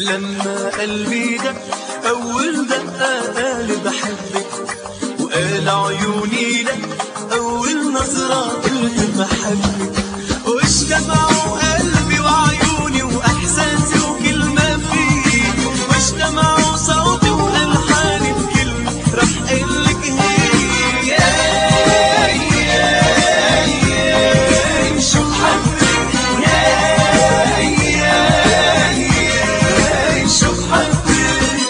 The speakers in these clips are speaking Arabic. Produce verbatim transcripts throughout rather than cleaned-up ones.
لما قلبي دق أول دقة قال بحبك، وقال عيوني لك أول نظرة قلت بحبك، واجتمعوا قلبي وعيوني وإحساسي وكل ما فيي، واجتمعوا صوتي وألحاني بكلمة رح قلك هي شو بحبك شو بحبك.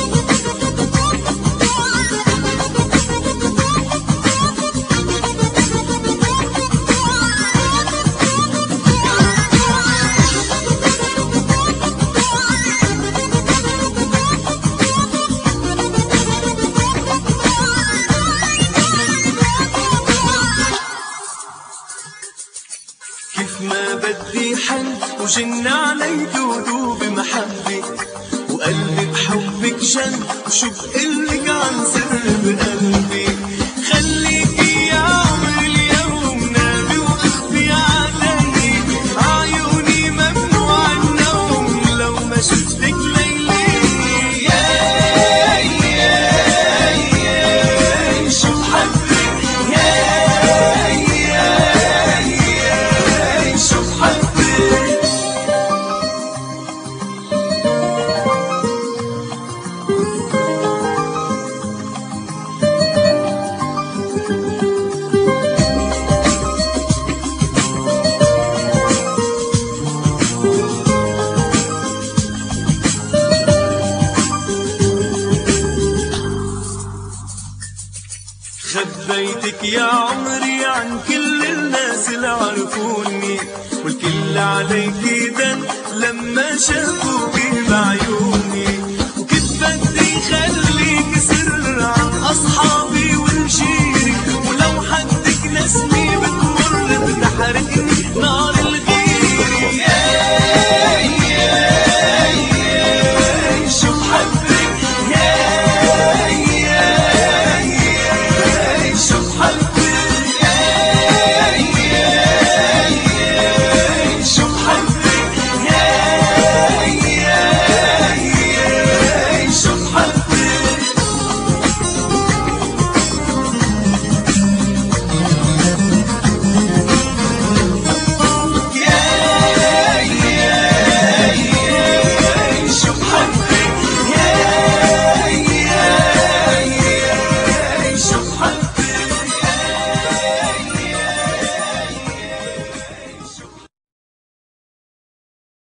كيف ما بدي حل وجن علي دودوب محبي، وقلبي بحبك جن وشو بقلك عن سر بقلبي. خليكي يا عمري اليوم نامي واخفي علي، عيوني ممنوع النوم لو ما شفتك ليلي. يا يا يا شو بحبك يا شو بحبك. خبيتك يا عمري عن كل الناس اللي عرفوني، والكل عليكي دن لما شافوكي بعيوني، وكنت بدي خليك سر عن أصحابي